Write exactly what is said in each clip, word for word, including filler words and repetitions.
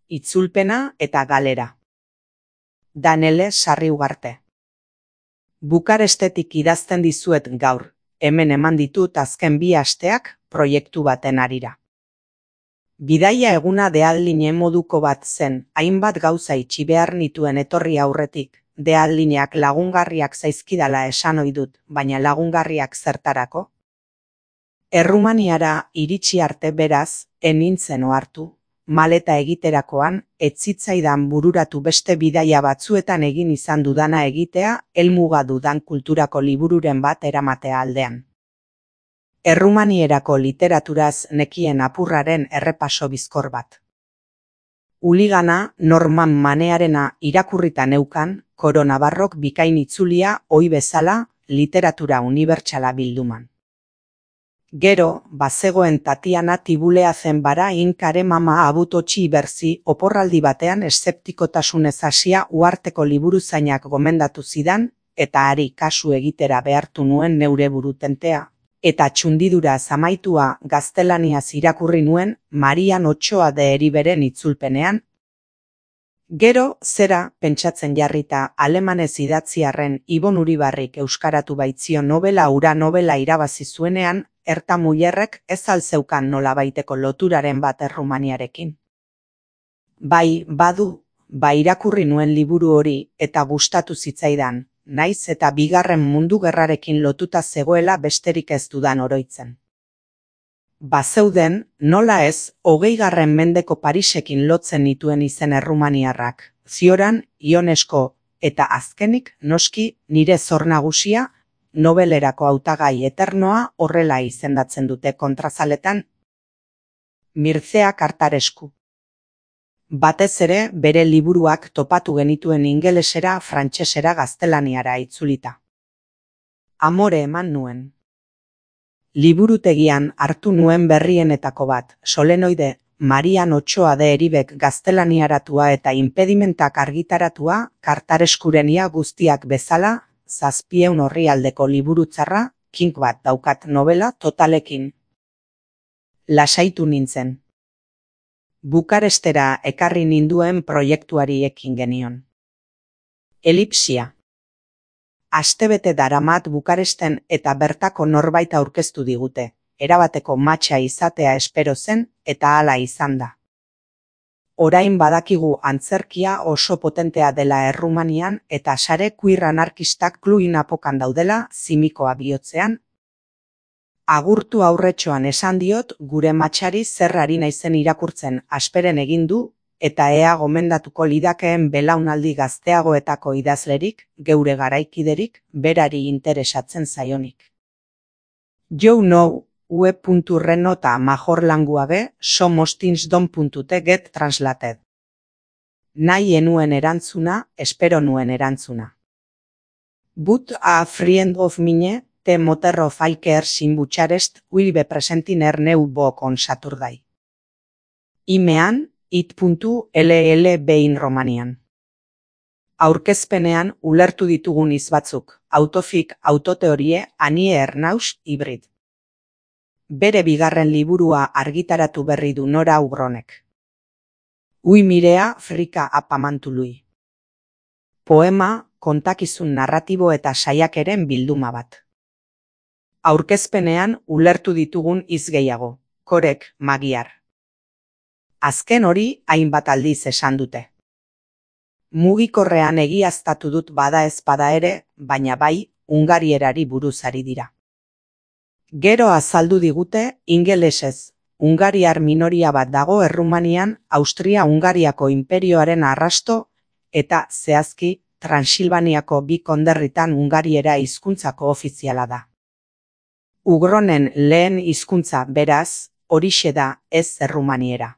itzulpena eta galera. Danele Sarriugarte. Bukarestetik idazten dizuet gaur, hemen eman ditut azken bi asteak proiektu baten harira. Bidaia eguna deadline moduko bat zen, hainbat gauza itxi behar nituen etorri aurretik, deadlineak lagungarriak zaizkidala esan ohi dut, baina lagungarriak zertarako? Errumaniara iritsi arte beraz, enintzen ohartu, maleta egiterakoan, ez zitzaidan bururatu beste bidaia batzuetan egin izan dudana egitea, helmuga dudan kulturako libururen bat eramatea aldean. Errumanierako literaturaz nekien apurraren errepaso bizkor bat. Uligana Norman Manearena irakurrita neukan, Koro Navarrok bikain itzulia ohi bezala literatura unibertsala bilduman. Gero, bazegoen Tatiana Tibulea zenbara inkare mama abutotxi berzi oporraldi batean eszeptikotasunez hasia uharteko liburuzainak gomendatu zidan, eta hari kasu egitera behartu nuen neure burutentea, eta txundidura zamaitua gaztelaniaz irakurri nuen Marian Otxoa de Heriberen itzulpenean. Gero, zera, pentsatzen jarrita alemanez idatziarren Ibon Uribarrik euskaratu baitzio novela ura novela irabazi zuenean, Erta Mullerrek ez alzeukan nolabaiteko loturaren bat Errumaniarekin. Bai, badu, bai irakurri nuen liburu hori eta gustatu zitzaidan, naiz eta bigarren mundu gerrarekin lotuta zegoela besterik ez dudan oroitzen. Bazeuden, nola ez, hogeigarren mendeko Parisekin lotzen nituen izen errumaniarrak, Zioran, Ionesko, eta azkenik, noski, nire zor nagusia, nobelerako hautagai eternoa horrela izendatzen dute kontrazaletan. Mircea Kartaresku. Batez ere, bere liburuak topatu genituen ingelesera, frantsesera, gaztelaniara itzulita. Amore eman nuen. Liburutegian hartu nuen berrienetako bat, solenoide, Marian Otxoa de Heribek gaztelaniaratua eta impedimentak argitaratua, Kartareskurenia guztiak bezala, zazpieun orrialdeko liburutzarra, kink bat daukat novela totalekin. Lasaitu nintzen. Bukarestera ekarri ninduen proiektuari ekin genion. Elipsia. Astebete daramat Bukaresten eta bertako norbait aurkeztu digute, erabateko matxa izatea espero zen eta hala izan da. Orain badakigu antzerkia oso potentea dela Errumanian eta sare queer anarkistak kluin apokan daudela zimikoa bihotzean. Agurtu aurretxoan esan diot gure matxari zerrari naizen irakurtzen asperen egin du eta ea gomendatuko lidakeen belaunaldi gazteagoetako idazlerik, geure garaikiderik, berari interesatzen zaionik. You know, web.reno eta major language, somostins.te get translated. Nahi enuen erantzuna, espero nuen erantzuna. But a friend of mine, the motor of Iker in Bucharest, will be presenting her new book on Saturday. Imean, it.llb in Romanian. Aurkezpenean ulertu ditugun hitz batzuk, autofik, autoteorie, anie ernaus, hibrid. Bere bigarren liburua argitaratu berri du Nora Ugronek. Ui mirea frika apamantului. Poema, kontakizun narratibo eta saiakeren bilduma bat. Aurkezpenean ulertu ditugun hitz gehiago, korek, magiar. Azken hori hainbat aldiz esan dute. Mugikorrean egiaztatu dut bada ez bada ere, baina bai, hungarierari buruzari dira. Gero azaldu digute, ingelesez, hungariar minoria bat dago Errumanian, Austria-Hungariako inperioaren arrasto, eta zehazki, Transilvaniako bi konderritan hungariera hizkuntzako ofiziala da. Ugronen lehen hizkuntza beraz, horixe da ez errumaniera.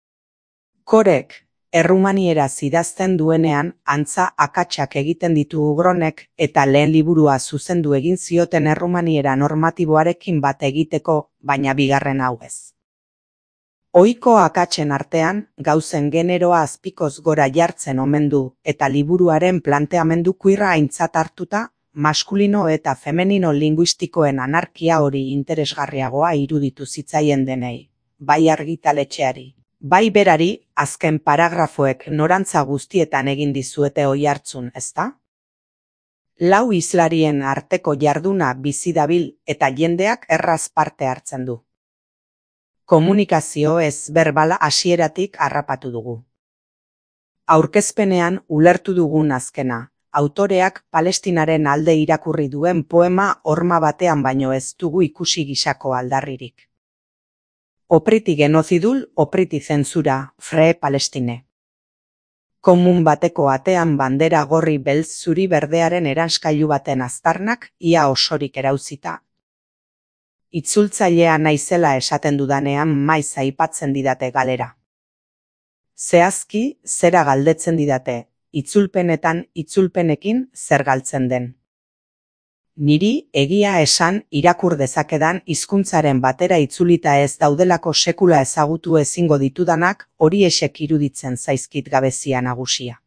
Korek, errumaniera idazten duenean, antza akatsak egiten ditu Ugronek eta lehen liburua zuzendu egin zioten errumaniera normatiboarekin bat egiteko, baina bigarren hau ez. Ohiko akatsen artean, gauzen generoa azpikoz gora jartzen omen du eta liburuaren planteamendu queerra aintzat hartuta, maskulino eta femenino linguistikoen anarkia hori interesgarriagoa iruditu zitzaien denei, bai argitaletxeari, Bai berari, azken paragrafoek norantza guztietan egin dizuete oihartzun, ezta? Lau islarien arteko jarduna bizi dabil eta jendeak erraz parte hartzen du. Komunikazio ez berbala hasieratik harrapatu dugu. Aurkezpenean ulertu dugun azkena, autoreak Palestinaren alde irakurri duen poema horma batean baino ez dugu ikusi gisako aldarririk. Opriti genozidul, opriti zentzura, free Palestine. Komun bateko atean bandera gorri beltz zuri berdearen eranskailu baten aztarnak ia osorik erauzita. Itzultzailea naizela esaten dudanean maiz aipatzen didate galera. Zehazki, zera galdetzen didate, itzulpenetan itzulpenekin zer galtzen den. Niri egia esan irakur dezakedan hizkuntzaren batera itzulita ez daudelako sekula ezagutu ezingo ditudanak horiexek iruditzen zaizkit gabezia nagusia.